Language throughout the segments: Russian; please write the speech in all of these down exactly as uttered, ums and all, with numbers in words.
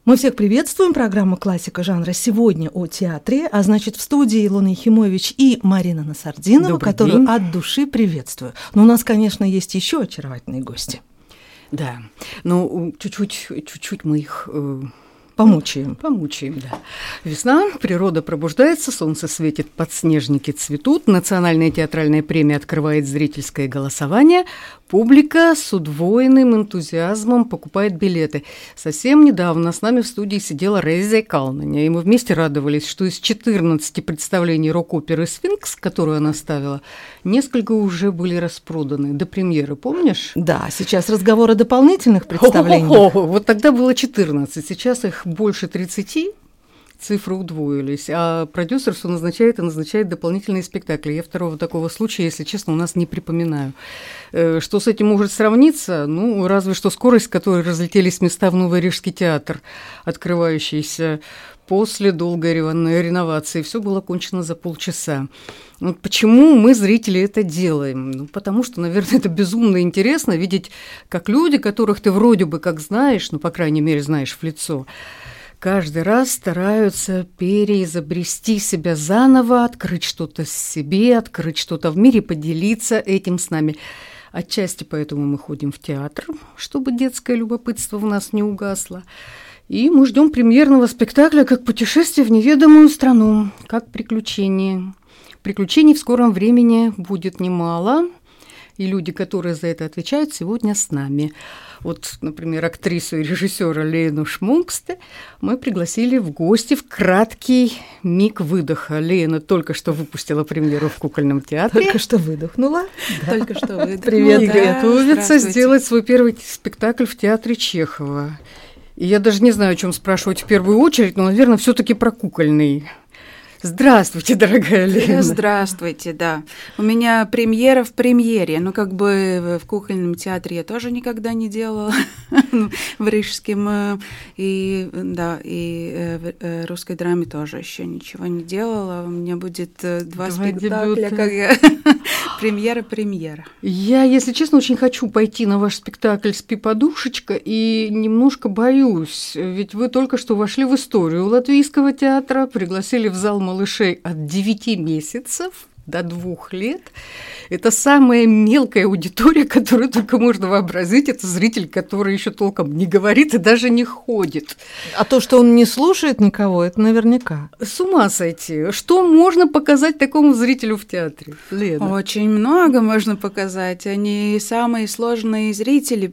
Мы всех приветствуем. Программа «Классика жанра» сегодня о театре, а значит, в студии Илона Ехимович и Марина Насардинова, Добрый которую день. от души приветствую. Но у нас, конечно, есть еще очаровательные гости. Да, ну, чуть-чуть, чуть-чуть мы их... Э... Помучаем. Помучаем, да. Весна, природа пробуждается, солнце светит, подснежники цветут, Национальная театральная премия открывает зрительское голосование, публика с удвоенным энтузиазмом покупает билеты. Совсем недавно с нами в студии сидела Рейза Калнаня, и мы вместе радовались, что из четырнадцати представлений рок-оперы «Сфинкс», которую она ставила, несколько уже были распроданы до премьеры, помнишь? Да, сейчас разговор о дополнительных представлениях. Хо-хо-хо. Вот тогда было четырнадцать, сейчас их больше тридцати, цифры удвоились, а продюсер все назначает и назначает дополнительные спектакли. Я второго такого случая, если честно, у нас не припоминаю. Что с этим может сравниться? Ну, разве что скорость, с которой разлетелись места в Новый Рижский театр, открывающийся после долгой реновации. Все было кончено за полчаса. Вот почему мы, зрители, это делаем? Ну, потому что, наверное, это безумно интересно видеть, как люди, которых ты вроде бы как знаешь, ну, по крайней мере, знаешь в лицо, каждый раз стараются переизобрести себя заново, открыть что-то в себе, открыть что-то в мире, поделиться этим с нами. Отчасти поэтому мы ходим в театр, чтобы детское любопытство в нас не угасло. И мы ждем премьерного спектакля как путешествие в неведомую страну, как приключение. Приключений в скором времени будет немало, и люди, которые за это отвечают, сегодня с нами. Вот, например, актрису и режиссера Лену Шмунксте мы пригласили в гости в краткий миг выдоха. Лена только что выпустила премьеру в Кукольном театре. Только что выдохнула. Только что выдохнула. Привет, И готовится сделать свой первый спектакль в театре Чехова. И я даже не знаю, о чем спрашивать в первую очередь, но, наверное, все-таки про кукольный. Здравствуйте, дорогая Лена. Здравствуйте, да. У меня премьера в премьере. Ну, как бы в Кукольном театре я тоже никогда не делала. В Рижском и, да, и в русской драме тоже еще ничего не делала. У меня будет два, два спектакля, как я... Премьера-премьера. Я, если честно, очень хочу пойти на ваш спектакль «Спи, подушечка» и немножко боюсь, ведь вы только что вошли в историю Латвийского театра, пригласили в зал малышей от девяти месяцев до двух лет. Это самая мелкая аудитория, которую только можно вообразить. Это зритель, который еще толком не говорит и даже не ходит. А то, что он не слушает никого, это наверняка. С ума сойти. Что можно показать такому зрителю в театре, Лена? Очень много можно показать. Они самые сложные зрители.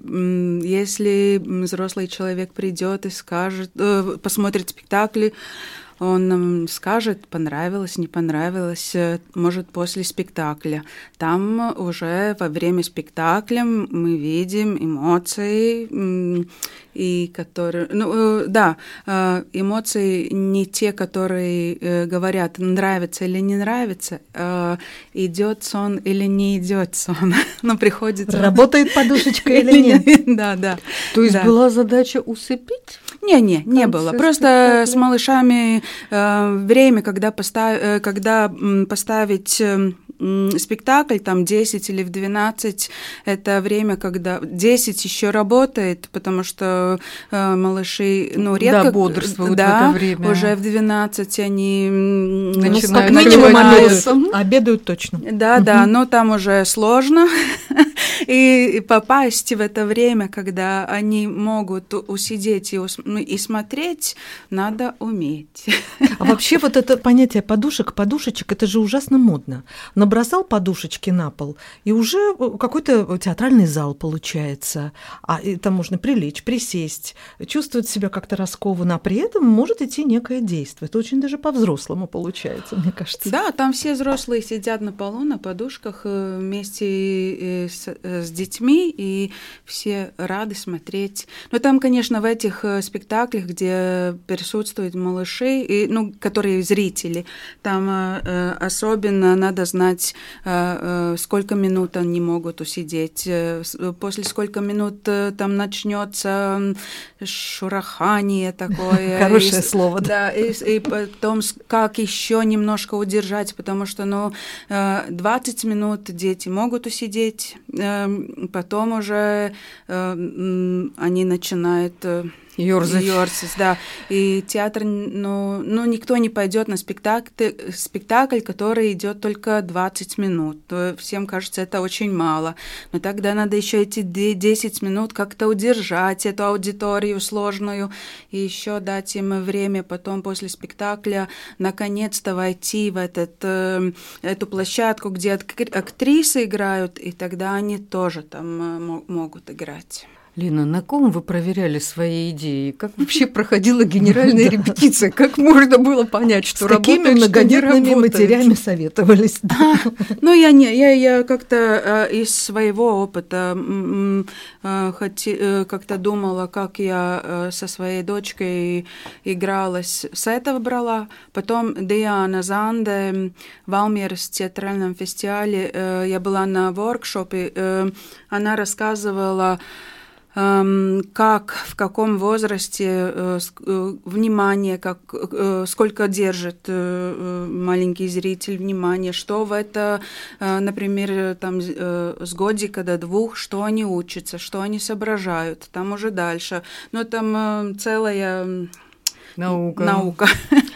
Если взрослый человек придет и скажет, посмотрит спектакли, он нам скажет, понравилось, не понравилось, может, после спектакля. Там уже во время спектакля мы видим эмоции, и которые, ну, да, эмоции не те, которые говорят, нравится или не нравится, идет сон или не идет сон, но приходится... Работает подушечка или нет? Да, да. То есть была задача усыпить? Не-не, не было. Просто с малышами э, время, когда, постав, э, когда м, поставить э, спектакль, там десять или в двенадцать, это время, когда десять еще работает, потому что э, малыши, ну, редко... Да, бодрствуют да, в это время. Уже в двенадцать они... Начинают ну, как минимум обедают. Обедают точно. Да, угу. Да, но там уже сложно. И попасть в это время, когда они могут усидеть и, и смотреть, надо уметь. А вообще вот это понятие подушек, подушечек, это же ужасно модно. Набросал подушечки на пол, и уже какой-то театральный зал получается. А там можно прилечь, присесть, чувствовать себя как-то раскованно, а при этом может идти некое действие. Это очень даже по-взрослому получается, мне кажется. Да, там все взрослые сидят на полу, на подушках вместе с с детьми, и все рады смотреть. Но там, конечно, в этих спектаклях, где присутствуют малыши, и, ну, которые зрители, там э, особенно надо знать, э, сколько минут они могут усидеть, после сколько минут там начнется шурахание такое. Хорошее слово. Да, и потом как еще немножко удержать, потому что, ну, двадцать минут дети могут усидеть, потом уже э, они начинают Ёрзать. Ёрзать, да. И театр, ну, ну, никто не пойдет на спектакль, спектакль, который идет только двадцать минут. Всем кажется, это очень мало. Но тогда надо еще эти десять минут как-то удержать эту аудиторию сложную и еще дать им время потом после спектакля наконец-то войти в этот, эту площадку, где актрисы играют, и тогда они тоже там могут играть. Лина, на ком вы проверяли свои идеи? Как вообще проходила генеральная репетиция? Как можно было понять, что работает, что не работает? С какими многодетными матерями советовались? Ну, я не, я, я как-то из своего опыта как-то думала, как я со своей дочкой игралась. С этого брала. Потом Диана Занде в Valmieras театральном фестивале, я была на воркшопе, она рассказывала, как, в каком возрасте внимание, как, сколько держит маленький зритель внимание, что в это, например, там, с годика до двух, что они учатся, что они соображают, там уже дальше. Но там целая наука. наука.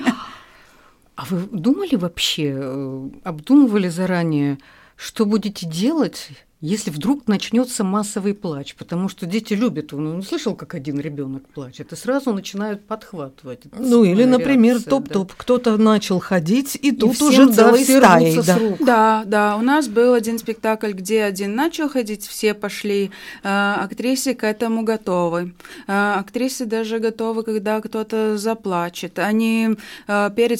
А вы думали вообще, обдумывали заранее, что будете делать, если вдруг начнется массовый плач? Потому что дети любят, он ну, слышал, как один ребенок плачет, и сразу начинают подхватывать. Это ну или, например, реакция, топ-топ, да. Кто-то начал ходить, и, и тут уже целой стаей. Да. да, да, у нас был один спектакль, где один начал ходить, все пошли, актрисы к этому готовы. Актрисы даже готовы, когда кто-то заплачет. Они перед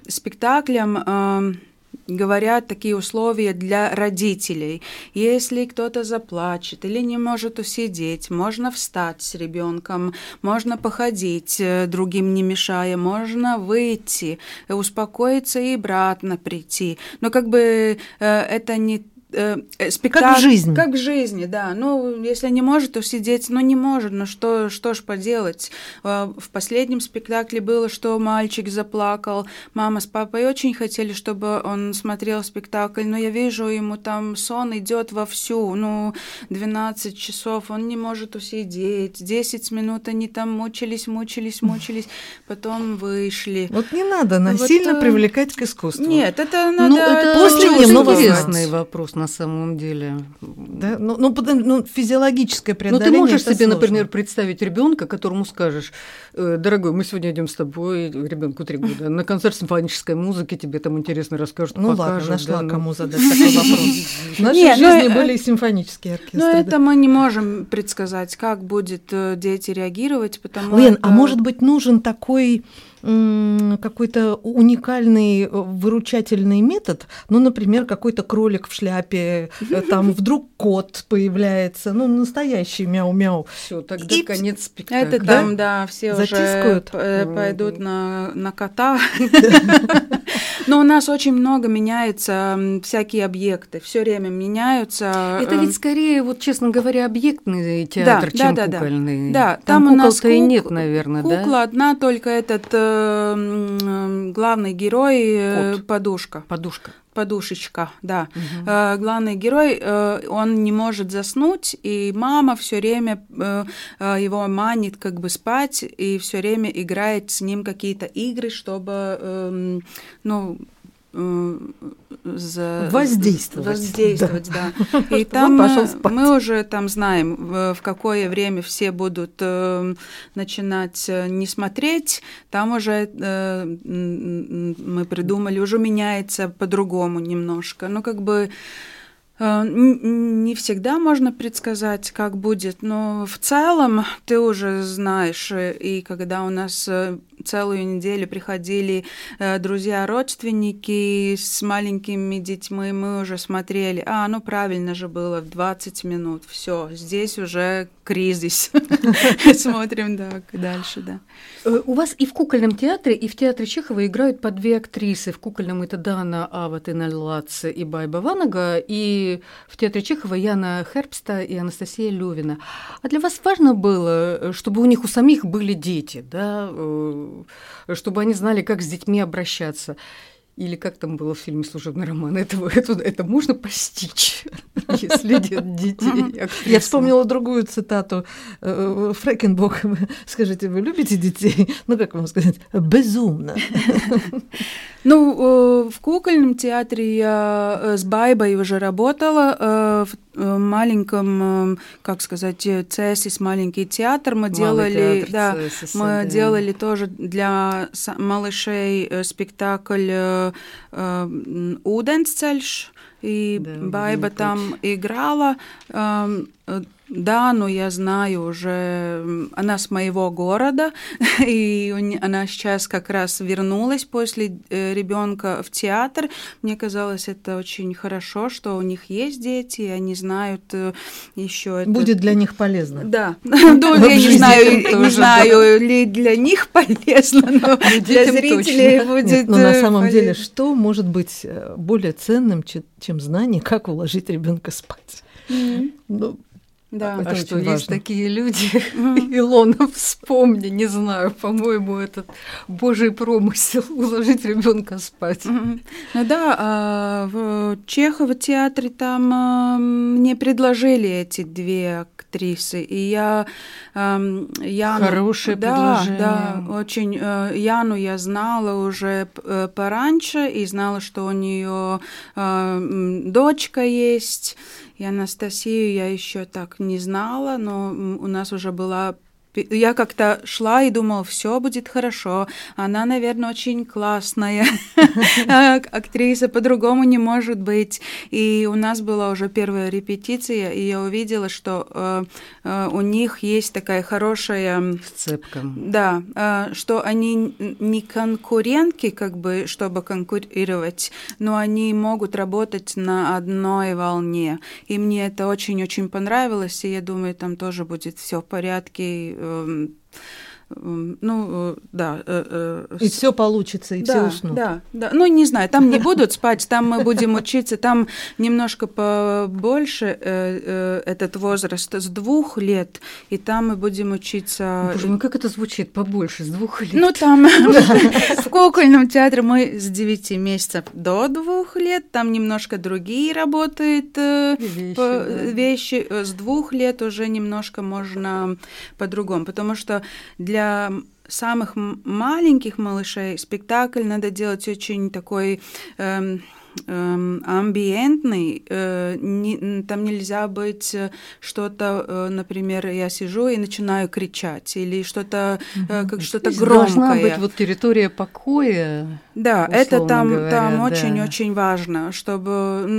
спектаклем говорят такие условия для родителей. Если кто-то заплачет или не может усидеть, можно встать с ребенком, можно походить, другим не мешая, можно выйти, успокоиться и обратно прийти. Но как бы это не спектакль, как в жизни. Как в жизни, да. Ну, если не может усидеть, ну, не может, ну, что, что ж поделать. В последнем спектакле было, что мальчик заплакал, мама с папой очень хотели, чтобы он смотрел спектакль, но я вижу, ему там сон идет вовсю, ну, двенадцать часов, он не может усидеть, десять минут они там мучились, мучились, мучились, потом вышли. Вот не надо насильно вот, привлекать к искусству. Нет, это надо... Ну, это после очень интересный вопрос. На самом деле. Да? Ну, ну, ну, физиологическое преодоление. Но ты можешь себе, сложно. Например, представить ребенка, которому скажешь: дорогой, мы сегодня идем с тобой, ребенку три года, на концерт симфонической музыки, тебе там интересно расскажут, ну, покажут. Ну ладно, нашла да, кому ну... задать такой вопрос. В нашей жизни были и симфонические оркестры. Но это мы не можем предсказать, как будут дети реагировать, потому Лен, а может быть нужен такой какой-то уникальный выручательный метод, ну, например, какой-то кролик в шляпе, там вдруг кот появляется, ну, настоящий мяу-мяу. Все, тогда и конец спектакля. Это там, да, да все затискают. Уже пойдут на, на кота. Но у нас очень много меняется, всякие объекты, все время меняются. Это ведь скорее, вот, честно говоря, объектный театр, да, чем да, да, кукольный. Да, там, там у нас кукол-то и нет, наверное, кукла да? Кукла одна, только этот э, главный герой э, подушка. Подушка. Подушечка, да. Угу. Э, главный герой, э, он не может заснуть, и мама все время э, его манит как бы спать, и все время играет с ним какие-то игры, чтобы, э, ну, за... воздействовать. Воздействовать, да. да. И там мы уже там знаем, в, в какое время все будут э, начинать не смотреть. Там уже э, мы придумали, уже меняется по-другому немножко. Ну, как бы не всегда можно предсказать, как будет, но в целом ты уже знаешь, и когда у нас целую неделю приходили друзья, родственники с маленькими детьми, мы уже смотрели, а, ну правильно же было, в двадцать минут, все, здесь уже кризис. Смотрим, да, дальше, да. У вас и в кукольном театре, и в театре Чехова играют по две актрисы. В кукольном это Дана Аватыналац и Байба Ванага, и в театре Чехова Яна Хербста и Анастасия Левина. А для вас важно было, чтобы у них у самих были дети, да, чтобы они знали, как с детьми обращаться? Или как там было в фильме «Служебный роман», этого, это, это можно постичь, если нет детей. Я вспомнила другую цитату Фрэкенбок. Скажите, вы любите детей? Ну, как вам сказать? Безумно. Ну, в кукольном театре я с Байбой уже работала, в маленьком, как сказать, Цесис, маленький театр. Мы Малый делали, театр, да, Цесис, мы да. делали тоже для малышей спектакль «Ūdensceļš», и да, Байба там путь. Играла. Да, но я знаю уже, она с моего города, и она сейчас как раз вернулась после ребенка в театр. Мне казалось, это очень хорошо, что у них есть дети, и они знают еще это. Будет для них полезно. Да, я не знаю, не знаю, ли для них полезно, но для зрителей будет. Но на самом деле, что может быть более ценным, чем знание, как уложить ребенка спать? Да, а что есть важно. Такие люди, mm-hmm. Илона, вспомни, не знаю, по-моему, этот божий промысел уложить ребенка спать. Mm-hmm. Ну да, в Чехово театре там мне предложили эти две актрисы, и я Яну, хорошее да, предложение. Да, очень Яну я знала уже пораньше и знала, что у нее дочка есть. И Анастасию я еще так не знала, но у нас уже была... Я как-то шла и думала, все будет хорошо. Она, наверное, очень классная актриса, по-другому не может быть. И у нас была уже первая репетиция, и я увидела, что у них есть такая хорошая... Сцепка. Да, что они не конкурентки, как бы, чтобы конкурировать, но они могут работать на одной волне. И мне это очень-очень понравилось, и я думаю, там тоже будет все в порядке. Ну, да. И все получится, и да, все уснут. Да, да. Ну, не знаю, там не будут спать, там мы будем учиться, там немножко побольше этот возраст, с двух лет, и там мы будем учиться... Боже, ну как это звучит, побольше, с двух лет? Ну, там в кукольном театре мы с девяти месяцев до двух лет, там немножко другие работают вещи, с двух лет уже немножко можно по-другому, потому что для Для самых маленьких малышей спектакль надо делать очень такой эм, эм, амбиентный. Э, не, там нельзя быть что-то, э, например, я сижу и начинаю кричать, или что-то, э, как что-то громкое. Должна быть вот территория покоя. Да, это там, там очень-очень да. важно, чтобы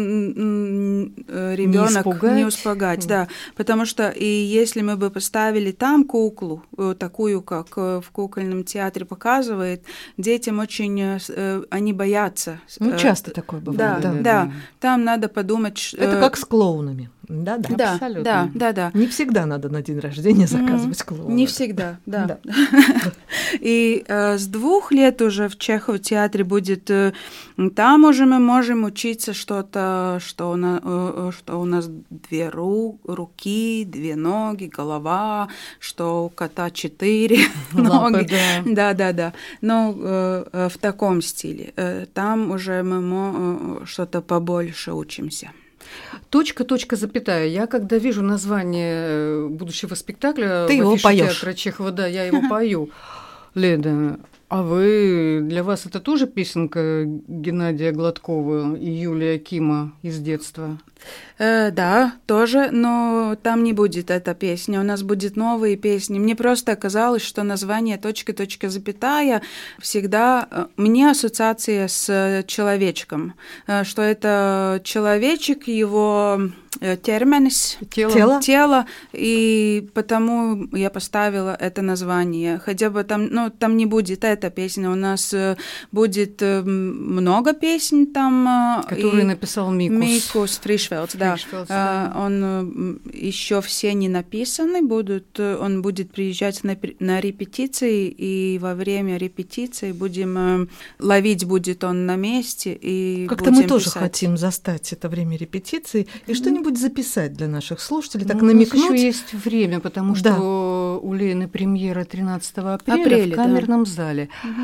ребенок не, не испугать, да, потому что и если мы бы поставили там куклу, такую, как в кукольном театре показывает, детям очень, они боятся. Ну, часто такое бывает. Да, да, да, да. Там надо подумать. Это как с клоунами. Да, да, да, абсолютно. Да, да, да. Не всегда надо на день рождения заказывать mm-hmm. клоуна. Не всегда, да. да. И э, с двух лет уже в Чехово театре будет, э, там уже мы можем учиться что-то, что у нас, э, что у нас две ру, руки, две ноги, голова, что у кота четыре ноги. Да, да, да. Но э, в таком стиле. Э, там уже мы э, что-то побольше учимся. Точка, точка, запятая. Я когда вижу название будущего спектакля Ты в афише его театра Чехова, да, я его пою. Леда, а вы, для вас это тоже песенка Геннадия Гладкова и Юлия Кима из детства? Э, да, тоже, но там не будет эта песня, у нас будет новые песни. Мне просто оказалось, что название «Точка, точка, запятая» всегда... Мне ассоциация с человечком, что это человечек, его терменис, тело. тело, и потому я поставила это название. Хотя бы там, ну, там не будет эта песня, у нас будет много песен там. Которые написал Микус. Микус Фришфелдс, да. Фришфелдс, да. Он еще все не написаны, будут, он будет приезжать на, на репетиции, и во время репетиции будем ловить будет он на месте. И как-то мы тоже писать. Хотим застать это время репетиции и mm-hmm. что-нибудь записать для наших слушателей, так ну, намекнуть. У нас еще есть время, потому что да. у Лены премьера тринадцатого апреля, апреля в камерном да. зале. Mm-hmm.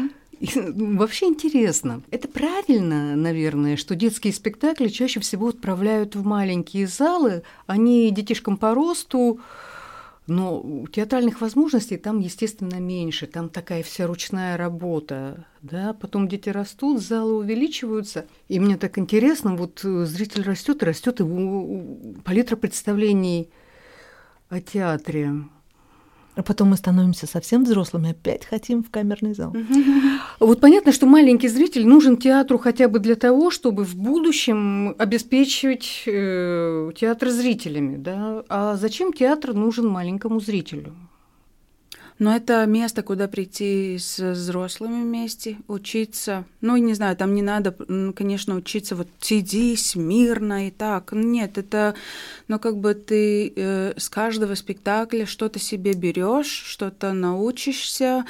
И вообще интересно. Это правильно, наверное, что детские спектакли чаще всего отправляют в маленькие залы. Они детишкам по росту, но театральных возможностей там, естественно, меньше. Там такая вся ручная работа. Да? Потом дети растут, залы увеличиваются. И мне так интересно, вот зритель растет и растет, и палитра представлений о театре. А потом мы становимся совсем взрослыми, опять хотим в камерный зал. Вот понятно, что маленький зритель нужен театру хотя бы для того, чтобы в будущем обеспечивать э, театр зрителями. Да? А зачем театр нужен маленькому зрителю? Но это место, куда прийти с взрослыми вместе, учиться. Ну, не знаю, там не надо, конечно, учиться вот сиди смирно и так. Нет, это, ну, как бы ты э, с каждого спектакля что-то себе берешь, что-то научишься,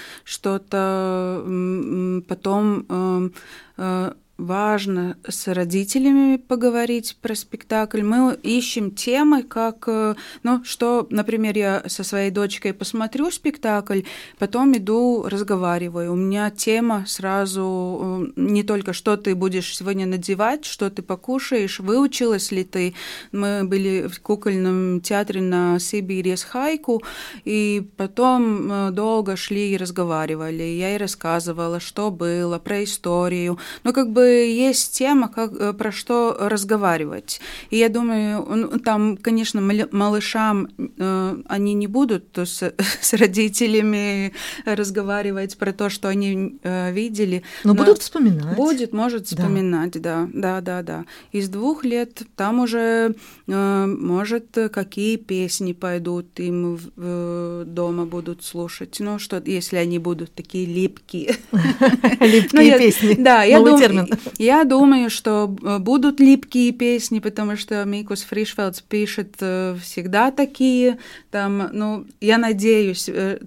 что-то э, потом э, э, важно с родителями поговорить про спектакль. Мы ищем темы, как, ну, что, например, я со своей дочкой посмотрю спектакль, потом иду, разговариваю. У меня тема сразу не только, что ты будешь сегодня надевать, что ты покушаешь, выучилась ли ты. Мы были в кукольном театре на Сибири с Хайку, и потом долго шли и разговаривали. Я ей рассказывала, что было, про историю. Ну, как бы есть тема, как, про что разговаривать. И я думаю, там, конечно, малышам э, они не будут с, с родителями разговаривать про то, что они э, видели. Но, но будут вспоминать. Будет, может вспоминать, да. да, да, да, да. Из двух лет там уже, э, может, какие песни пойдут, им э, дома будут слушать. Ну, что, если они будут такие липкие. Липкие песни. Да, я думаю, я думаю, что будут липкие песни, потому что Микус Фришфелдс пишет всегда такие. Там, ну, я надеюсь,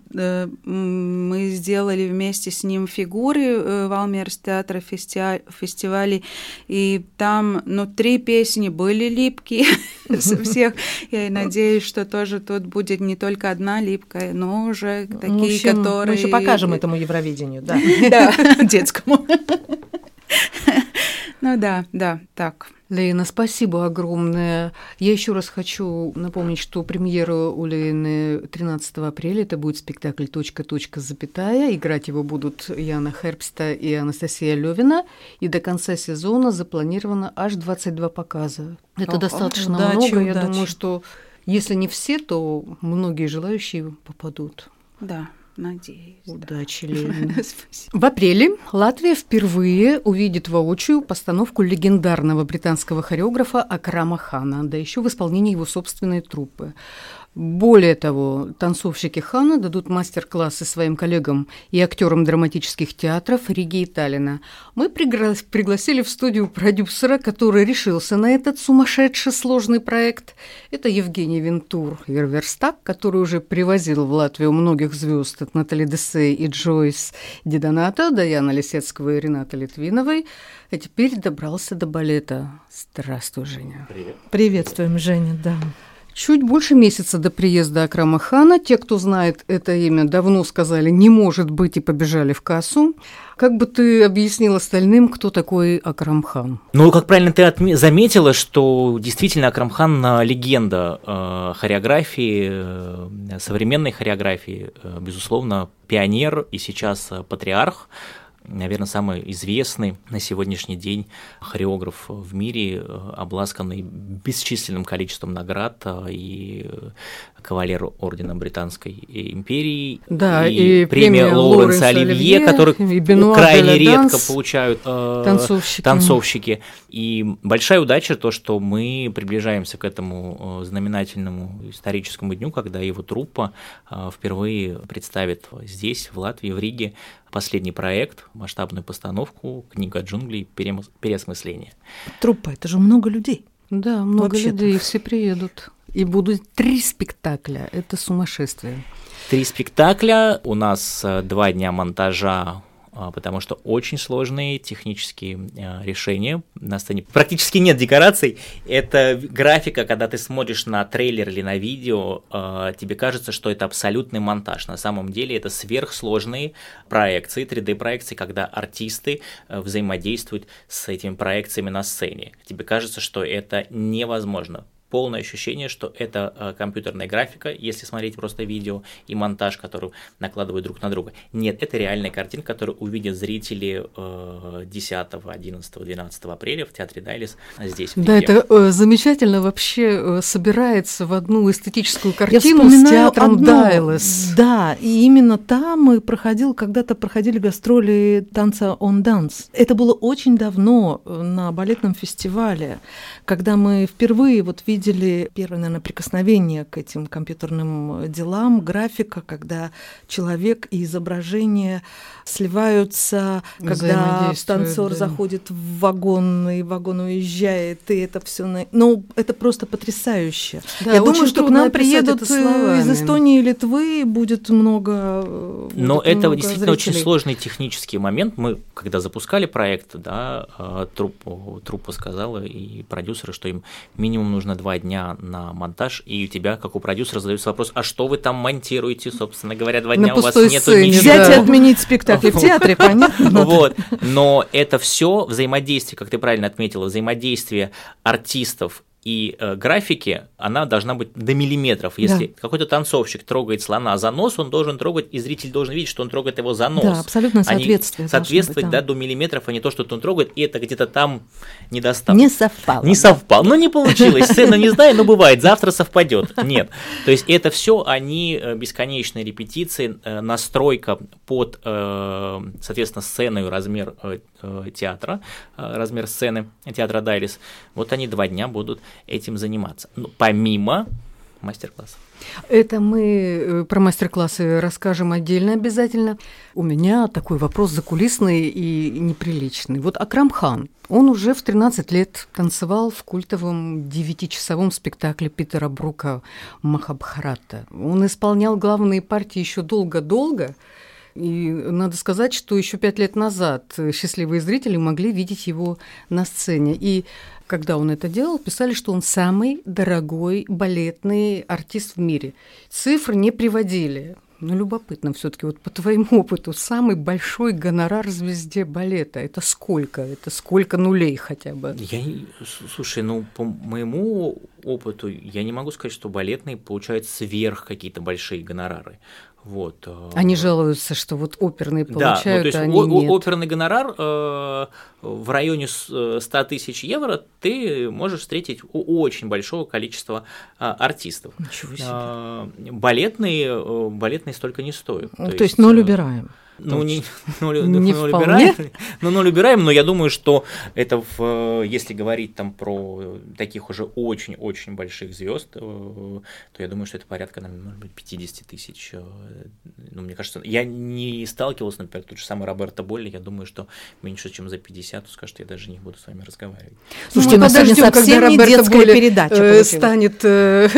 мы сделали вместе с ним фигуры Валмерс театра фестивале, и там, ну, три песни были липкие со всех. Я надеюсь, что тоже тут будет не только одна липкая, но уже такие, которые... Мы еще покажем этому Евровидению, да. Да, детскому. Ну да, да, так. Лейна, спасибо огромное. Я еще раз хочу напомнить, что премьера у Лейны тринадцатого апреля, это будет спектакль «Точка, точка, запятая». Играть его будут Яна Хербста и Анастасия Левина. И до конца сезона запланировано аж двадцать два показа. Это О, достаточно удачи, много. Удачи. Я думаю, что если не все, то многие желающие попадут. Да. Надеюсь. Удачи, да. Лена. В апреле Латвия впервые увидит воочию постановку легендарного британского хореографа Акрама Хана, да еще в исполнении его собственной труппы. Более того, танцовщики Хана дадут мастер-классы своим коллегам и актерам драматических театров Риги и Таллина. Мы пригла- пригласили в студию продюсера, который решился на этот сумасшедший сложный проект. Это Евгений Вентур Верверстак, который уже привозил в Латвию многих звезд от Натали Десей и Джойс Дидоната, до Яна Лисецкого и Ренаты Литвиновой, а теперь добрался до балета. Здравствуй, Женя. Привет. Приветствуем, Женя, да. Чуть больше месяца до приезда Акрама Хана. Те, кто знает это имя, давно сказали «не может быть» и побежали в кассу. Как бы ты объяснил остальным, кто такой Акрам Хан? Ну, как правильно ты отме- заметила, что действительно Акрам Хан – легенда э, хореографии, э, современной хореографии, э, безусловно, пионер и сейчас патриарх. Наверное, самый известный на сегодняшний день хореограф в мире, обласканный бесчисленным количеством наград и кавалер ордена Британской империи, да, и, и премия Лоуренса Оливье, которую крайне редко получают э, танцовщики. танцовщики. И большая удача то, что мы приближаемся к этому знаменательному историческому дню, когда его труппа э, впервые представит здесь, в Латвии, в Риге, последний проект, масштабную постановку «Книга джунглей. Переосмысление». Труппа – это же много людей. Да, много Вообще-то. людей, все приедут. И будут три спектакля. Это сумасшествие. Три спектакля. У нас два дня монтажа потому что очень сложные технические решения на сцене. Практически нет декораций. Это графика, когда ты смотришь на трейлер или на видео, тебе кажется, что это абсолютный монтаж. На самом деле это сверхсложные проекции, три дэ-проекции, когда артисты взаимодействуют с этими проекциями на сцене. Тебе кажется, что это невозможно. Полное ощущение, что это э, компьютерная графика, если смотреть просто видео и монтаж, который накладывают друг на друга. Нет, это реальная картинка, которую увидят зрители э, десятого, одиннадцатого, двенадцатого апреля в театре Дайлис здесь. В да, это э, замечательно вообще э, собирается в одну эстетическую картину с театром одно, Дайлис. Да, и именно там мы проходил, когда-то проходили гастроли танца «On Dance». Это было очень давно на балетном фестивале, когда мы впервые вот видели видели первое, наверное, прикосновение к этим компьютерным делам, графика, когда человек и изображение сливаются, когда танцор да. заходит в вагон, и вагон уезжает, и это все. На... Ну, это просто потрясающе. Да, я думаю, что к нам приедут из Эстонии и Литвы, будет много. Но будет это много действительно зрителей. Очень сложный технический момент. Мы, когда запускали проект, да, труппа, труппа сказала и продюсеры, что им минимум нужно два дня на монтаж, и у тебя, как у продюсера, задается вопрос, а что вы там монтируете, собственно говоря, два дня у вас нету ничего. Взять и отменить спектакль в театре, понятно? Вот, но это все взаимодействие, как ты правильно отметила, взаимодействие артистов и э, графики, она должна быть до миллиметров. Если да. какой-то танцовщик трогает слона за нос, он должен трогать, и зритель должен видеть, что он трогает его за нос. Да, абсолютно соответствие. Соответствовать быть, да. да, до миллиметров, а не то, что он трогает, и это где-то там не достало. Не совпало. Не совпало. Ну, не получилось. Сцена не знаю, но бывает, завтра совпадет. Нет. То есть это все они бесконечные репетиции, настройка под, соответственно, сцену и размер театра, размер сцены театра Дайлис. Вот они два дня будут этим заниматься. Ну, помимо мастер-классов. Это мы про мастер-классы расскажем отдельно обязательно. У меня такой вопрос закулисный и неприличный. Вот Акрам Хан, он уже в тринадцать лет танцевал в культовом девятичасовом спектакле Питера Брука «Махабхарата». Он исполнял главные партии еще долго-долго. И надо сказать, что еще пять лет назад счастливые зрители могли видеть его на сцене. И когда он это делал, писали, что он самый дорогой балетный артист в мире. Цифры не приводили. Но любопытно все-таки, вот по твоему опыту, самый большой гонорар звезде балета – это сколько? Это сколько нулей хотя бы? Я, слушай, ну, по моему опыту, я не могу сказать, что балетные получают сверх какие-то большие гонорары. Вот. Они жалуются, что вот оперные получают, да, ну, то есть а они о- нет. Оперный гонорар э, в районе сто тысяч евро ты можешь встретить у очень большого количества э, артистов. Ничего себе. Э, балетные, э, балетные столько не стоят. Ну, то, то есть ноль убираем. Ну, не, ну, не ну, убираем, ну, ноль убираем, но я думаю, что это, в, если говорить там про таких уже очень-очень больших звезд, то я думаю, что это порядка, может быть, пятьдесят тысяч. Ну, мне кажется, я не сталкивался, например, тот же самый Роберто Болли, я думаю, что меньше, чем за пятьдесят, то скажет, что я даже не буду с вами разговаривать. Слушайте, ну, мы подождем, когда Роберто Болли передача э, станет э,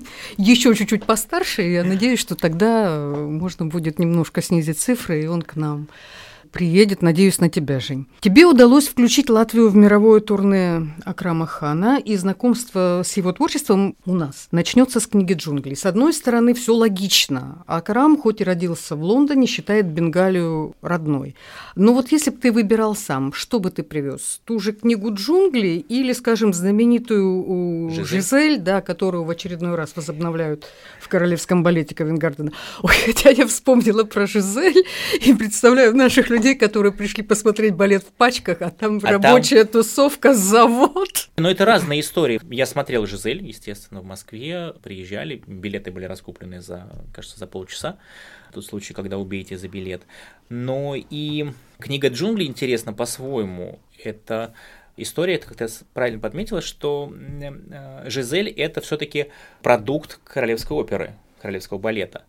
еще чуть-чуть постарше, я надеюсь, что тогда можно будет немножко снизить цифры, и он к нам приедет, надеюсь, на тебя, Жень. Тебе удалось включить Латвию в мировое турне Акрама Хана, и знакомство с его творчеством у нас начнется с книги «Джунгли». С одной стороны, все логично. Акрам, хоть и родился в Лондоне, считает Бенгалию родной. Но вот если бы ты выбирал сам, что бы ты привез? Ту же книгу «Джунгли» или, скажем, знаменитую Жизель, Жизель да, которую в очередной раз возобновляют в Королевском балете Ковенгардена. Ой, хотя я вспомнила про Жизель и представляю наших людей, которые пришли посмотреть балет в пачках, а там а рабочая там... тусовка, завод. Но это разные истории. Я смотрел «Жизель», естественно, в Москве, приезжали, билеты были раскуплены за, кажется, за полчаса. Тот случай, когда убейте за билет. Но и книга «Джунгли» интересна по-своему. Это история, как ты правильно подметила, что «Жизель» — это все-таки продукт Королевской оперы, Королевского балета.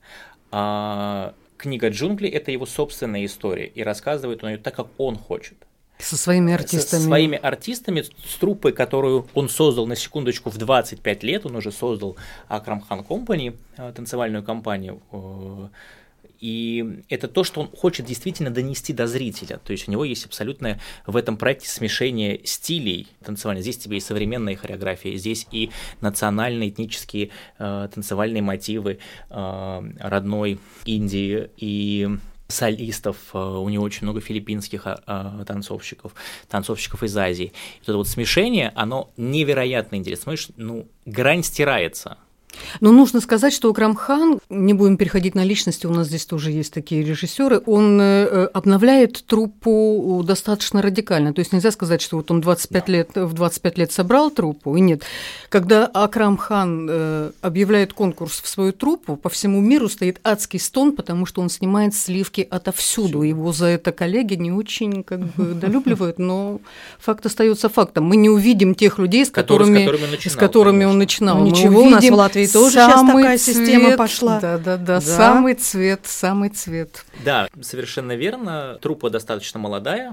А книга «Джунгли» — это его собственная история, и рассказывает он ее так, как он хочет. Со своими артистами. Со своими артистами, с труппой, которую он создал, на секундочку, в двадцать пять лет, он уже создал Акрам Хан Компани, танцевальную компанию, И это то, что он хочет действительно донести до зрителя. То есть у него есть абсолютное в этом проекте смешение стилей танцевания. Здесь тебе и современная хореография, здесь и национальные, этнические э, танцевальные мотивы э, родной Индии, и солистов, у него очень много филиппинских а, танцовщиков, танцовщиков из Азии. И это вот смешение, оно невероятно интересно. Смотришь, ну, грань стирается. Но нужно сказать, что Акрам Хан, не будем переходить на личности, у нас здесь тоже есть такие режиссеры, он э, обновляет труппу достаточно радикально. То есть нельзя сказать, что вот он двадцать пять лет, в двадцать пять лет собрал труппу, и нет. Когда Акрам Хан э, объявляет конкурс в свою труппу, по всему миру стоит адский стон, потому что он снимает сливки отовсюду. Его за это коллеги не очень как бы долюбливают, но факт остается фактом. Мы не увидим тех людей, с которыми, с которыми, начинал, с которыми он начинал. Ну, ничего, у нас в Латвии тоже сейчас такая цвет, система пошла. Да, да, да, да, самый цвет, самый цвет. Да, совершенно верно. Труппа достаточно молодая.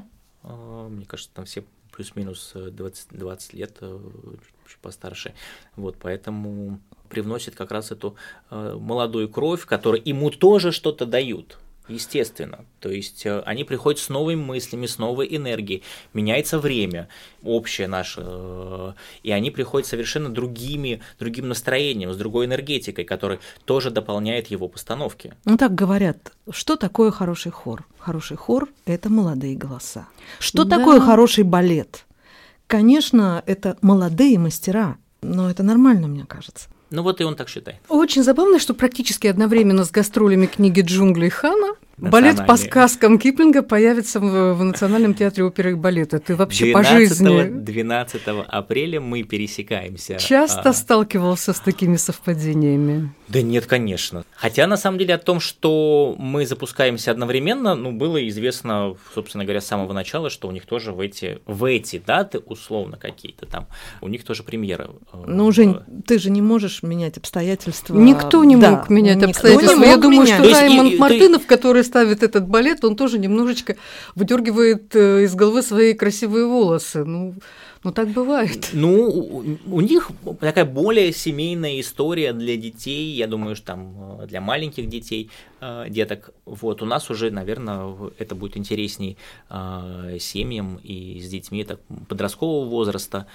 Мне кажется, там все плюс-минус двадцать, двадцать лет, чуть постарше. Вот, поэтому привносит как раз эту молодую кровь, которая ему тоже что-то дают. Естественно, то есть они приходят с новыми мыслями, с новой энергией, меняется время общее наше, и они приходят совершенно другими, другим настроением, с другой энергетикой, которая тоже дополняет его постановки. Ну так говорят, что такое хороший хор? Хороший хор – это молодые голоса. Что да. такое хороший балет? Конечно, это молодые мастера, но это нормально, мне кажется. Ну вот и он так считает. Очень забавно, что практически одновременно с гастролями книги «Джунглей» Хана балет по сказкам Киплинга появится в, в Национальном театре оперы и балета. Ты вообще по жизни... двенадцатого апреля мы пересекаемся. Часто а... сталкивался с такими совпадениями? Да нет, конечно. Хотя, на самом деле, о том, что мы запускаемся одновременно, ну, было известно, собственно говоря, с самого начала, что у них тоже в эти, в эти даты, условно, какие-то там, у них тоже премьера. Ну, Жень, ты же не можешь менять обстоятельства. Никто не да, мог менять обстоятельства. Я думаю, что Раймонд Мартынов, который ставит этот балет, он тоже немножечко выдергивает из головы свои красивые волосы. Ну, ну так бывает. Ну, у, у них такая более семейная история для детей, я думаю, что там для маленьких детей, деток. Вот, у нас уже, наверное, это будет интересней семьям и с детьми так, подросткового возраста.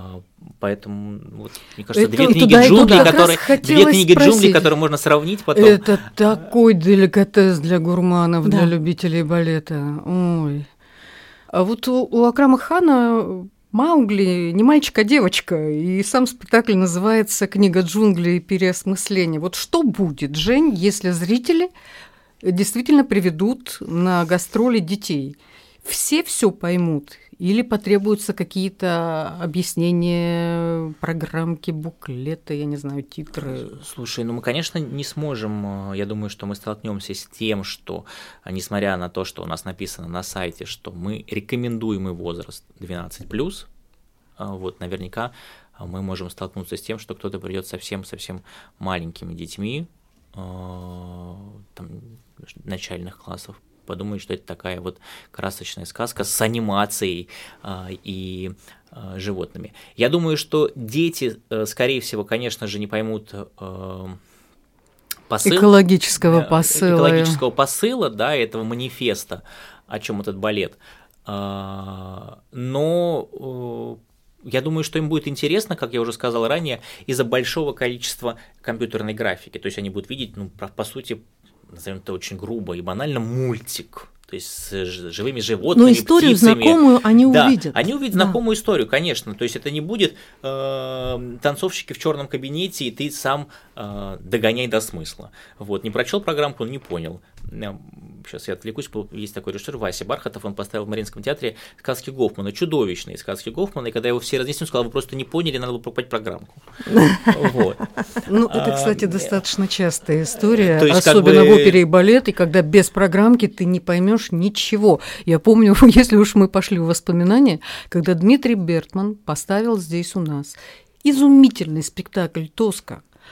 Поэтому, вот, мне кажется, это, две книги джунглей, которые, две книги джунглей, которые можно сравнить потом. Это такой деликатес для гурманов, да. для любителей балета. Ой. А вот у, у Акрама Хана Маугли не мальчик, а девочка, и сам спектакль называется «Книга джунглей. Переосмысление». Вот что будет, Жень, если зрители действительно приведут на гастроли детей? Все все поймут? Или потребуются какие-то объяснения, программки, буклеты, я не знаю, титры? Слушай, ну мы, конечно, не сможем, я думаю, что мы столкнемся с тем, что, несмотря на то, что у нас написано на сайте, что мы рекомендуемый возраст двенадцать плюс, вот наверняка мы можем столкнуться с тем, что кто-то придет совсем-совсем маленькими детьми, там, начальных классов, подумают, что это такая вот красочная сказка с анимацией а, и а, животными. Я думаю, что дети, а, скорее всего, конечно же, не поймут а, посыл, экологического посыла. Экологического посыла, да, этого манифеста, о чем этот балет. А, но а, я думаю, что им будет интересно, как я уже сказал ранее, из-за большого количества компьютерной графики. То есть они будут видеть, ну, по сути, назовем это очень грубо и банально, мультик. То есть с живыми животными, но историю птицами. Знакомую они да, увидят. Они увидят да. знакомую историю, конечно. То есть это не будет э, танцовщики в черном кабинете, и ты сам э, догоняй до смысла. Вот. Не прочел программку, он не понял. Сейчас я отвлекусь, есть такой режиссер Вася Бархатов, он поставил в Мариинском театре сказки Гофмана, чудовищные сказки Гофмана, и когда его все разнесли, он сказал, вы просто не поняли, надо было покупать программку. Ну, это, кстати, достаточно частая история, особенно в опере и балете, когда без программки ты не поймешь ничего. Я помню, если уж мы пошли в воспоминания, когда Дмитрий Бертман поставил здесь у нас изумительный спектакль «Тоска», в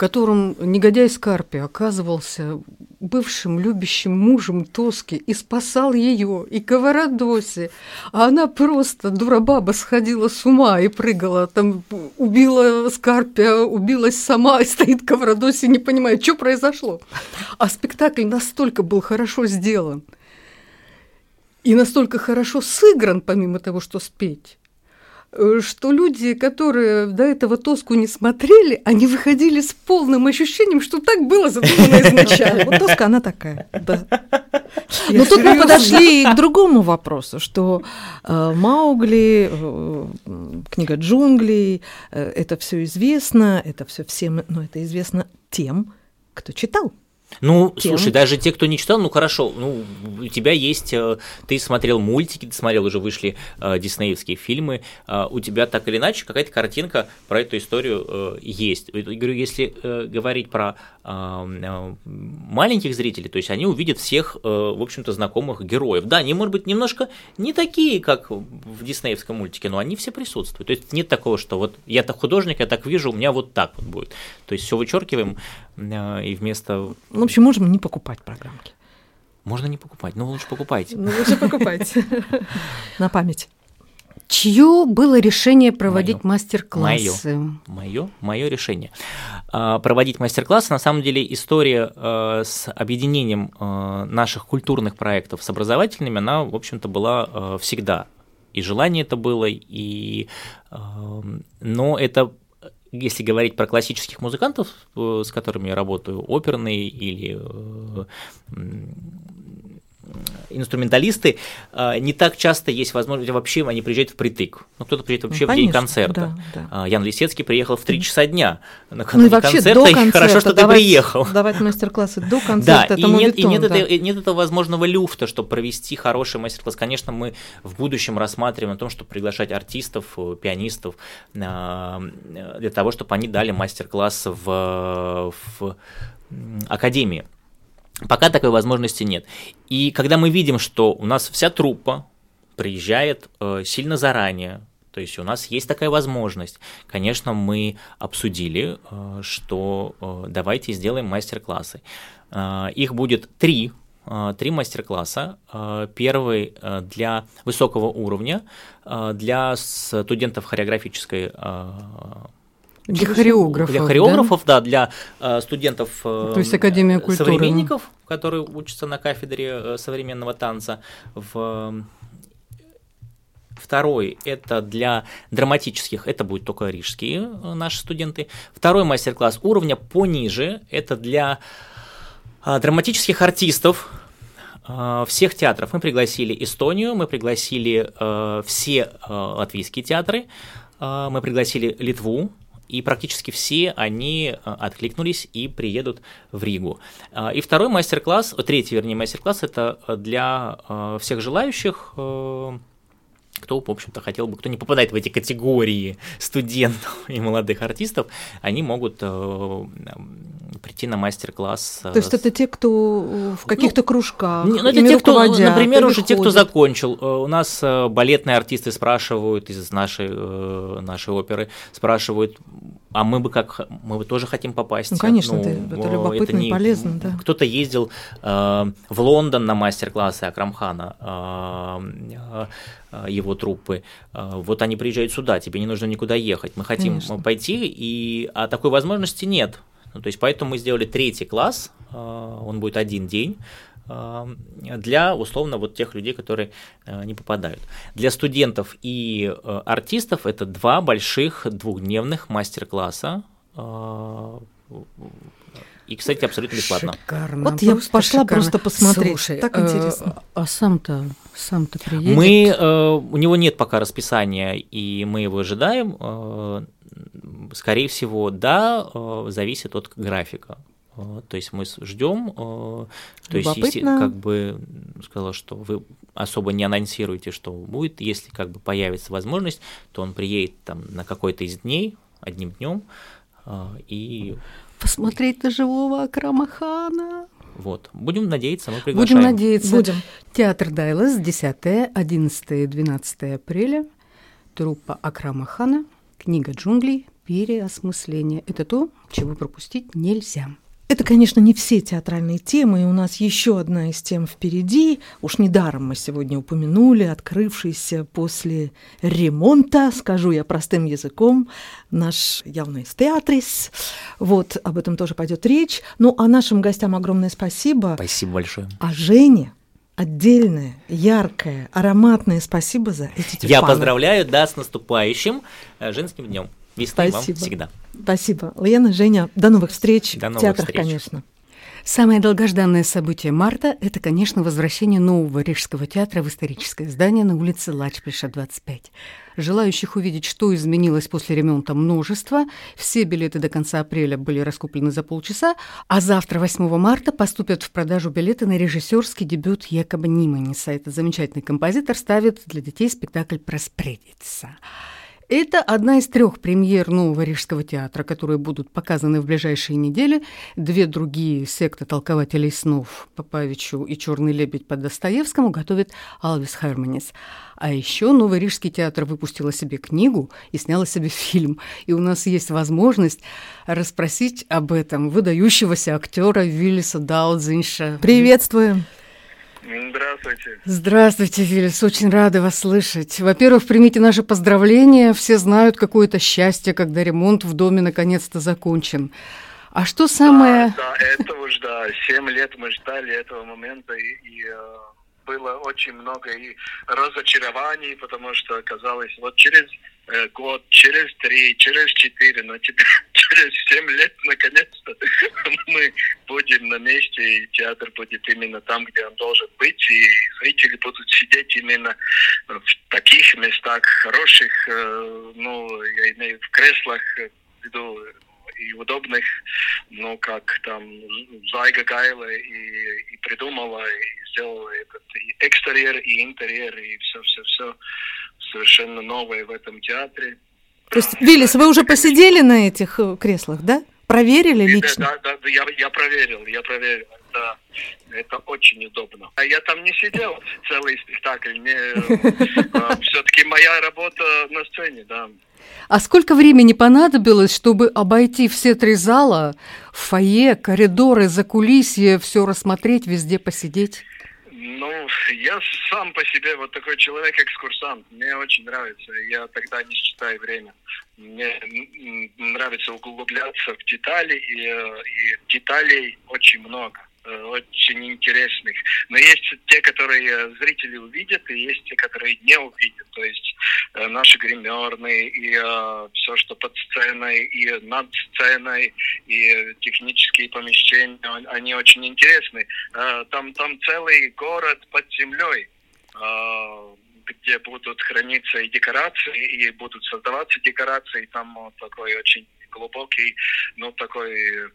котором негодяй Скарпи оказывался бывшим любящим мужем Тоски и спасал ее и Каварадоси, а она просто, дурабаба, сходила с ума и прыгала, там убила Скарпия, убилась сама, и стоит Каварадоси, не понимает, что произошло. А спектакль настолько был хорошо сделан и настолько хорошо сыгран, помимо того, что спеть, что люди, которые до этого Тоску не смотрели, они выходили с полным ощущением, что так было задумано изначально. Вот Тоска, она такая. Но тут мы подошли к другому вопросу, что Маугли, книга джунглей, это все известно, это все всем, но это известно тем, кто читал. Ну, Тем. слушай, даже те, кто не читал, ну хорошо, ну у тебя есть, ты смотрел мультики, ты смотрел, уже вышли э, диснеевские фильмы, э, у тебя так или иначе какая-то картинка про эту историю э, есть. Я говорю, если э, говорить про э, э, маленьких зрителей, то есть они увидят всех, э, в общем-то, знакомых героев. Да, они, может быть, немножко не такие, как в диснеевском мультике, но они все присутствуют. То есть нет такого, что вот я-то художник, я так вижу, у меня вот так вот будет. То есть все вычеркиваем э, и вместо... В общем, можем не покупать программки. Можно не покупать, но лучше покупайте. Ну, лучше покупайте. На память. Чье было решение проводить Моё. мастер-классы? Мое, мое решение. Проводить мастер-классы, на самом деле, история с объединением наших культурных проектов с образовательными, она, в общем-то, была всегда. И желание это было, и... но это... Если говорить про классических музыкантов, с которыми я работаю, оперные или инструменталисты, не так часто есть возможность, вообще они приезжают впритык. Ну, кто-то приезжает вообще ну, конечно, в день концерта. Да, да. Ян Лисецкий приехал в три часа дня накануне ну, концерта, до концерта, и хорошо, что давать, ты приехал. Давать мастер-классы до концерта, да, это и нет, мовитон, и нет, да. это, нет этого возможного люфта, чтобы провести хороший мастер-класс. Конечно, мы в будущем рассматриваем о том, чтобы приглашать артистов, пианистов для того, чтобы они дали мастер-класс в, в академии. Пока такой возможности нет. И когда мы видим, что у нас вся труппа приезжает э, сильно заранее, то есть у нас есть такая возможность, конечно, мы обсудили, э, что э, давайте сделаем мастер-классы. Э, их будет три, э, три мастер-класса. Э, первый э, для высокого уровня, э, для студентов хореографической э, Для хореографов, для хореографов, да, да для э, студентов, э, то есть Академия культуры, современников, которые учатся на кафедре э, современного танца. В... Второй – это для драматических, это будут только рижские э, наши студенты. Второй мастер-класс уровня пониже – это для э, драматических артистов э, всех театров. Мы пригласили Эстонию, мы пригласили э, все э, латвийские театры, э, мы пригласили Литву. И практически все они откликнулись и приедут в Ригу. И второй мастер-класс, третий, вернее, мастер-класс, это для всех желающих, кто, в общем-то, хотел бы, кто не попадает в эти категории студентов и молодых артистов, они могут прийти на мастер-класс. То есть это те, кто в каких-то ну, кружках, ну, это те, кто, например, уже те, кто закончил. У нас балетные артисты спрашивают из нашей, нашей оперы, спрашивают, а мы бы как, мы бы тоже хотим попасть. Ну, конечно, ну, это, это любопытно это не, и полезно, да. Кто-то ездил э, в Лондон на мастер-классы Акрамхана, э, э, его труппы. Э, вот они приезжают сюда, тебе не нужно никуда ехать. Мы хотим конечно. Пойти, и, а такой возможности нет. Ну, то есть поэтому мы сделали третий класс, э, он будет один день, для, условно, вот тех людей, которые э, не попадают. Для студентов и э, артистов это два больших двухдневных мастер-класса. Э, и, кстати, абсолютно бесплатно. Шикарно. Вот я пошла шикарно. Просто посмотреть. Слушай, так интересно. А, а сам-то, сам-то приедет? Мы, э, у него нет пока расписания, и мы его ожидаем. Э, скорее всего, да, э, зависит от графика. То есть мы ждем, то есть если, как бы сказала, что вы особо не анонсируете, что будет, если как бы появится возможность, то он приедет там на какой-то из дней, одним днем и посмотреть на живого Акрамахана. Вот, будем надеяться, мы приглашаем. Будем надеяться. Будем. Театр Дайлас, десятое, одиннадцатое, двенадцатое апреля, труппа Акрамахана, книга джунглей, переосмысления. Это то, чего пропустить нельзя. Это, конечно, не все театральные темы, и у нас еще одна из тем впереди. Уж недаром мы сегодня упомянули открывшийся после ремонта, скажу я простым языком, наш Jaunais teātris. Вот, об этом тоже пойдет речь. Ну, а нашим гостям огромное спасибо. Спасибо большое. А Жене отдельное, яркое, ароматное спасибо за эти тюльпаны. Я поздравляю, да, с наступающим женским днем. Весны вам всегда. Спасибо. Лена, Женя, до новых встреч до новых в театрах, встреч. конечно. Самое долгожданное событие марта – это, конечно, возвращение нового Рижского театра в историческое здание на улице Лачплиша, двадцать пять. Желающих увидеть, что изменилось после ремонта, множество. Все билеты до конца апреля были раскуплены за полчаса, а завтра, восьмого марта, поступят в продажу билеты на режиссерский дебют Якоба Ниманиса. Этот замечательный композитор ставит для детей спектакль «Проспредица». Это одна из трех премьер нового Рижского театра, которые будут показаны в ближайшие недели. Две другие «Секта толкователей снов» по Павичу и «Черный лебедь» по Достоевскому готовит Алвис Херманис. А еще Новый Рижский театр выпустил о себе книгу и снял о себе фильм. И у нас есть возможность расспросить об этом выдающегося актера Виллиса Даудзинша. Приветствуем! Здравствуйте. Здравствуйте, Виллис. Очень рада вас слышать. Во-первых, примите наши поздравления. Все знают, какое это счастье, когда ремонт в доме наконец-то закончен. А что самое... Да, да, это уж, да, семь лет мы ждали этого момента, и, и э, было очень много и разочарований, потому что казалось, вот через э, год, через три, через четыре, но теперь через семь лет, наконец-то, мы будем на месте, и театр будет именно там, где он должен быть, и зрители будут сидеть именно в таких местах хороших, э, ну, я имею в креслах, в виду, и удобных, ну, как там Зайга Гайла и, и придумала, и сделала этот и экстерьер, и интерьер, и все-все-все совершенно новое в этом театре. То есть, Виллис, вы уже посидели на этих креслах, да? Проверили лично? Да, да, да, я, я проверил, я проверил, да. Это очень удобно. А я там не сидел целый спектакль, мне все-таки моя работа на сцене, да. А сколько времени понадобилось, чтобы обойти все три зала, фойе, коридоры, закулисье, все рассмотреть, везде посидеть? Ну, я сам по себе вот такой человек-экскурсант. Мне очень нравится. Я тогда не считаю время. Мне нравится углубляться в детали, и, и деталей очень много. Очень интересных. Но есть те, которые зрители увидят, и есть те, которые не увидят. То есть э, наши гримерные, и э, все, что под сценой, и над сценой, и технические помещения, они очень интересны. Э, там, там целый город под землей, э, где будут храниться и декорации, и будут создаваться декорации. Там вот такой очень глубокий, ну, такой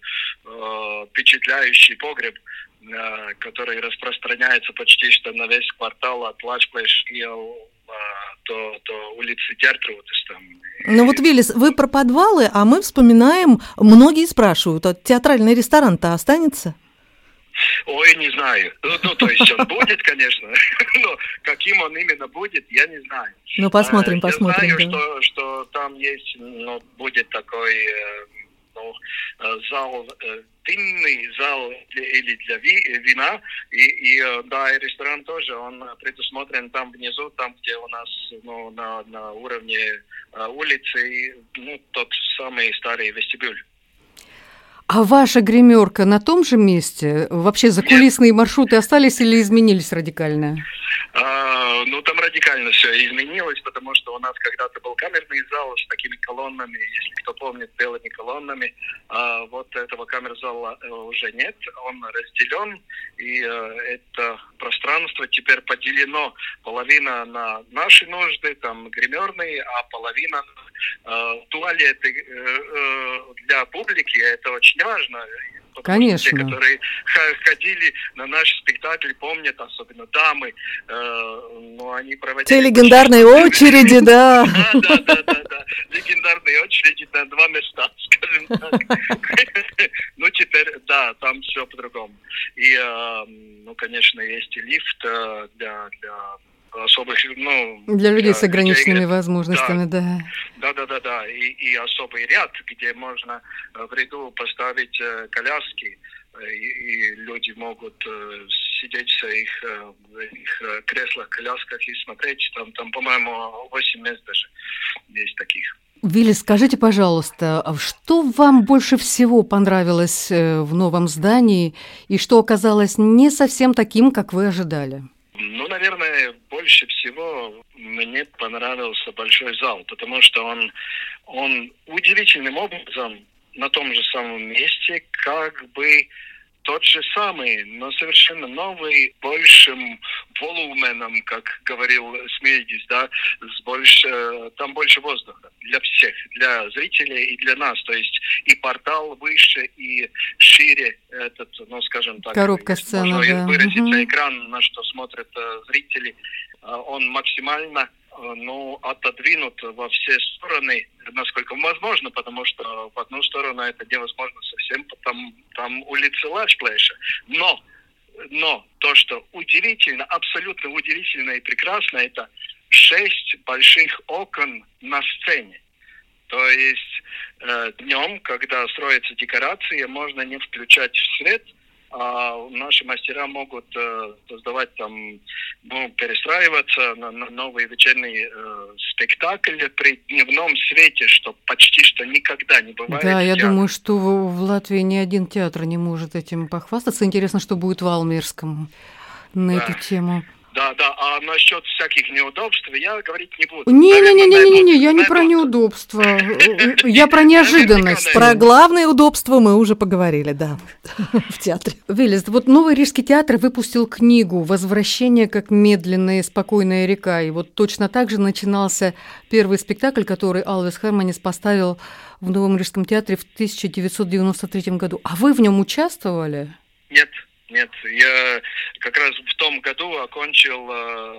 э, впечатляющий погреб, э, который распространяется почти что на весь квартал от Лачплеш и э, до, до улицы Дертрудес. Ну вот, Виллис, вы про подвалы, а мы вспоминаем, многие спрашивают, а театральный ресторан-то останется? Ой, не знаю. Ну, ну, то есть он будет, конечно, но каким он именно будет, я не знаю. Ну, посмотрим, посмотрим. Я знаю, да. что, что там есть, ну, будет такой, ну, зал, дымный зал для, или для ви, вина, и, и, да, и ресторан тоже, он предусмотрен там внизу, там, где у нас, ну, на, на уровне улицы, ну, тот самый старый вестибюль. А ваша гримерка на том же месте? Вообще закулисные маршруты остались или изменились радикально? А, ну, там радикально все изменилось, потому что у нас когда-то был камерный зал с такими колоннами, если кто помнит, белыми колоннами. А вот этого камер-зала уже нет, он разделен, и э, это пространство теперь поделено. Половина на наши нужды, там гримерные, а половина э, туалеты э, э, для публики. Это очень важно. Конечно. Те, которые ходили на наш спектакль, помнят, особенно дамы, э, но они проводили... Те легендарные очереди, да. Да, да, да, да, да. Легендарные очереди на два места, скажем так. Ну, теперь, да, там все по-другому. И, ну, конечно, есть лифт для, для особых, ну... Для людей с ограниченными где, возможностями, да. Да, да, да, да. И, и особый ряд, где можно в ряду поставить коляски, и, и люди могут сидеть в своих, в их креслах, колясках и смотреть. Там, там, по-моему, восемь мест даже есть таких. Виллис, скажите, пожалуйста, что вам больше всего понравилось в новом здании и что оказалось не совсем таким, как вы ожидали? Ну, наверное, больше всего мне понравился большой зал, потому что он, он удивительным образом на том же самом месте как бы тот же самый, но совершенно новый, большим волуменом, как говорил Смильдис, да, с больше, там больше воздуха для всех, для зрителей и для нас. То есть и портал выше, и шире этот, ну, скажем так, коробка сцены, можно да. выразиться, угу. экран, на что смотрят uh, зрители, uh, он максимально ну, отодвинут во все стороны, насколько возможно, потому что в одну сторону это невозможно совсем, там, там улица Лачплэша. Но, но то, что удивительно, абсолютно удивительно и прекрасно, это шесть больших окон на сцене. То есть э, днем, когда строятся декорации, можно не включать свет, а наши мастера могут э, создавать там, ну, перестраиваться на, на новый вечерний э, спектакль при дневном свете, что почти что никогда не бывает. Да, я думаю, что в, в Латвии ни один театр не может этим похвастаться. Интересно, что будет в Алмерском на да. эту тему. Да, да, а насчет всяких неудобств я говорить не буду. Не-не-не-не-не, я не про неудобства, я про неожиданность. Про главное удобство мы уже поговорили, да, в театре. Виллис, вот Новый Рижский театр выпустил книгу «Возвращение как медленная и спокойная река», и вот точно так же начинался первый спектакль, который Алвис Херманис поставил в Новом Рижском театре в тысяча девятьсот девяносто третьем году. А вы в нем участвовали? Нет. Нет, я как раз в том году окончил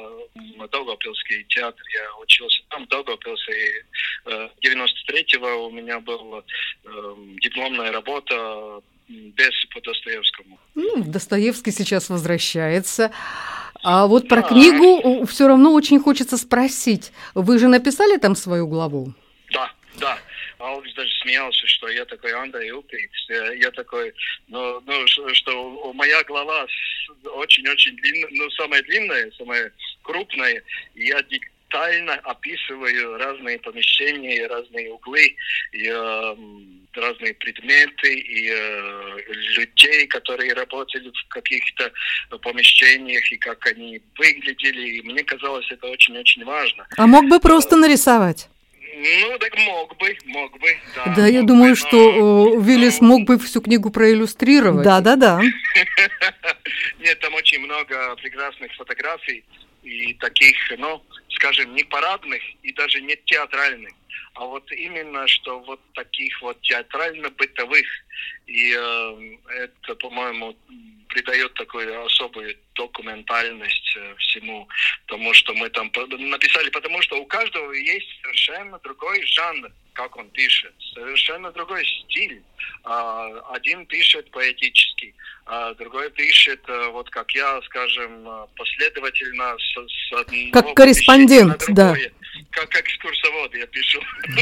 э, Даугавпилский театр. Я учился там, в Даугавпилсе. Э, девяносто третьего у меня была э, дипломная работа без по Достоевскому. Ну, Достоевский сейчас возвращается. А вот про да. книгу все равно очень хочется спросить. Вы же написали там свою главу? Да, да. Алвис даже смеялся, что я такой Андрей Упейц, я такой, ну, ну, что моя глава очень-очень длинная, ну, самая длинная, самая крупная, и я детально описываю разные помещения, разные углы, и, э, разные предметы, и э, людей, которые работали в каких-то помещениях, и как они выглядели, и мне казалось, это очень-очень важно. А мог бы просто нарисовать? Ну, так мог бы, мог бы, да. Да, я думаю, бы, что но, Виллис но... мог бы всю книгу проиллюстрировать. Да, да, да. Нет, там очень много прекрасных фотографий и таких, ну, скажем, не парадных и даже не театральных, а вот именно, что вот таких вот театрально-бытовых. И э, это, по-моему, придает такую особую документальность всему тому, что мы там написали, потому что у каждого есть совершенно другой жанр, как он пишет, совершенно другой стиль. Один пишет поэтически, а другой пишет, вот как я, скажем, последовательно с, с одного как корреспондент, да. Как экскурсовод я пишу.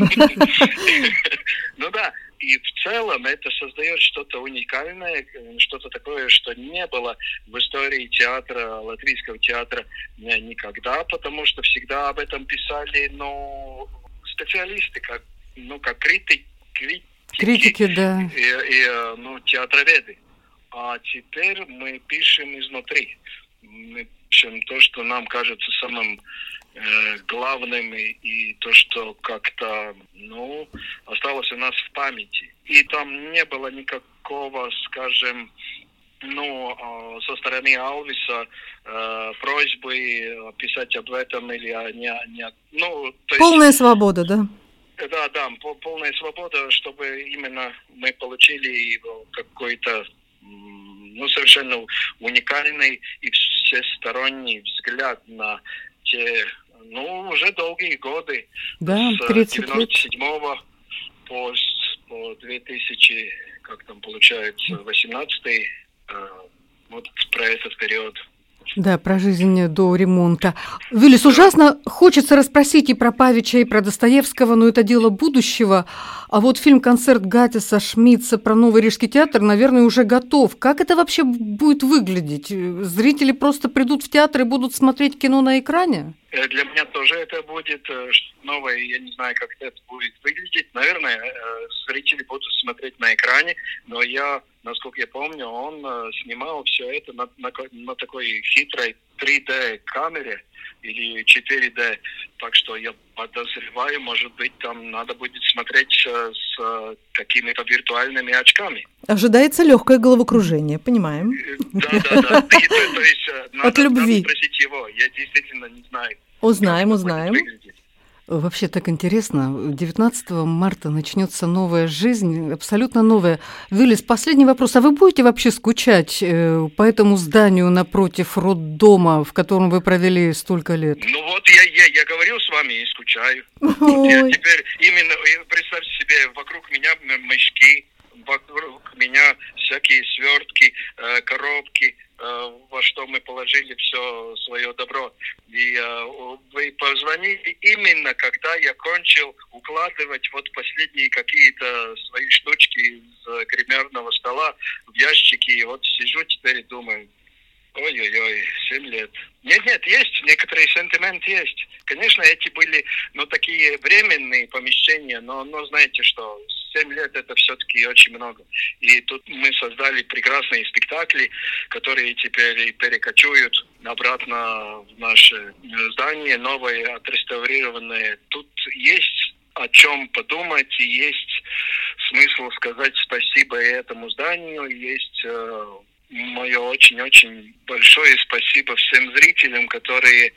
Ну да. И в целом это создает что-то уникальное, что-то такое, что не было в истории театра, латвийского театра никогда, потому что всегда об этом писали, ну, специалисты, как, ну, как критики, критики, критики да. и, и, ну, театроведы. А теперь мы пишем изнутри. Мы пишем то, что нам кажется самым главным и, и то, что как-то, ну, осталось у нас в памяти. И там не было никакого, скажем, ну, со стороны Алвиса э, просьбы писать об этом или не... не ну, то полная есть, свобода, да? Да, да, полная свобода, чтобы именно мы получили какой-то, ну, совершенно уникальный и всесторонний взгляд на те, ну, уже долгие годы, да, с девяносто седьмого по, по две тысячи, как там получается, восемнадцатый, э, вот про этот период. Да, про жизнь до ремонта. Виллис, ужасно хочется расспросить и про Павича, и про Достоевского, но это дело будущего. А вот фильм-концерт Гатиса, Шмидца про Новый Рижский театр, наверное, уже готов. Как это вообще будет выглядеть? Зрители просто придут в театр и будут смотреть кино на экране? Для меня тоже это будет новое, я не знаю, как это будет выглядеть. Наверное, зрители будут смотреть на экране, но я, насколько я помню, он снимал все это на, на, на такой хитрой три дэ камере или четыре дэ. Так что я подозреваю, может быть, там надо будет смотреть с какими-то виртуальными очками. Ожидается легкое головокружение, понимаем? Да, да, да. То есть От любви. Надо спросить его, я действительно не знаю. Узнаем, узнаем. Вообще так интересно. девятнадцатого марта начнется новая жизнь, абсолютно новая. Виллис, последний вопрос. А вы будете вообще скучать по этому зданию напротив роддома, в котором вы провели столько лет? Ну вот я, я, я говорил с вами и скучаю. Я теперь именно, представьте себе, вокруг меня мешки, вокруг меня всякие свертки, коробки, во что мы положили все свое добро. И э, вы позвонили именно, когда я кончил укладывать вот последние какие-то свои штучки из гримерного стола в ящики. И вот сижу теперь и думаю, ой-ой-ой, семь лет. Нет-нет, есть, некоторые сентименты есть. Конечно, эти были, ну, такие временные помещения, но, но знаете что, семь лет это все-таки очень много. И тут мы создали прекрасные спектакли, которые теперь перекочуют обратно в наше здание, новое, отреставрированное. Тут есть о чем подумать, и есть смысл сказать спасибо этому зданию, есть... Э, мое очень-очень большое спасибо всем зрителям, которые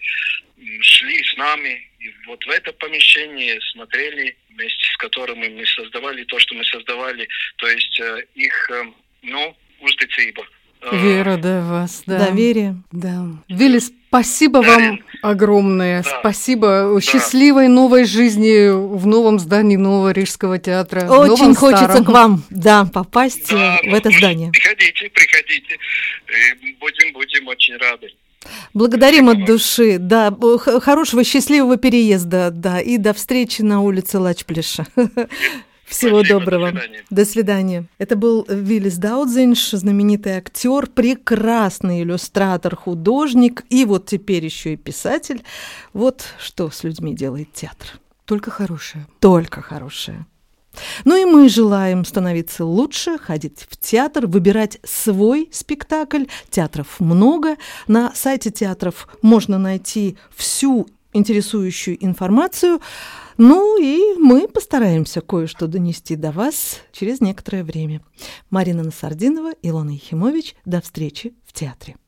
шли с нами и вот в это помещение, смотрели, вместе с которыми мы создавали то, что мы создавали. То есть их, ну, устицība. Вера, да, вас, да. Доверие. Да. Виллис, спасибо да. вам огромное. Да. Спасибо. Да. Счастливой новой жизни в новом здании Нового Рижского театра. Очень хочется старом. К вам, да, попасть да, в это здание. Приходите, приходите. Будем, будем очень рады. Благодарим Спасибо. От души. Да, хорошего, счастливого переезда, да, и до встречи на улице Лачплеша. Всего Спасибо, доброго. До свидания. До свидания. Это был Виллис Даудзинш, знаменитый актер, прекрасный иллюстратор, художник и вот теперь еще и писатель. Вот что с людьми делает театр. Только хорошее. Только хорошее. Ну и мы желаем становиться лучше, ходить в театр, выбирать свой спектакль. Театров много. На сайте театров можно найти всю интересующую информацию. Ну и мы постараемся кое-что донести до вас через некоторое время. Марина Насардинова, Илона Ехимович. До встречи в театре.